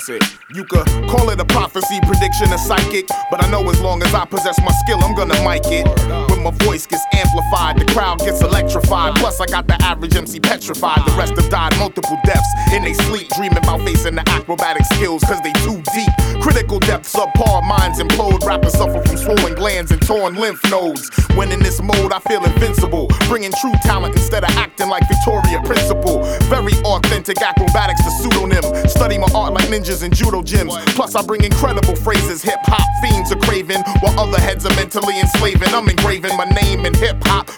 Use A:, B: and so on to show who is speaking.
A: discuss it. You could call it a prophecy, prediction, a psychic, but I know as long as I possess my skill, I'm gonna mic it. When my voice gets amplified, the crowd gets electrified. Plus I got the average MC petrified. The rest have died multiple deaths in they sleep, dreaming about facing the acrobatic skills, cause they too deep. Critical depths, subpar minds implode. Rappers suffer from swollen glands and torn lymph nodes. When in this mode I feel invincible, bringing true talent instead of acting like Victoria Principal. Very authentic acrobatics, the pseudonym. Study my art like ninjas in judo gyms. Plus I bring incredible phrases hip-hop fiends are craving, while other heads are mentally enslaving. I'm engraving my name in hip-hop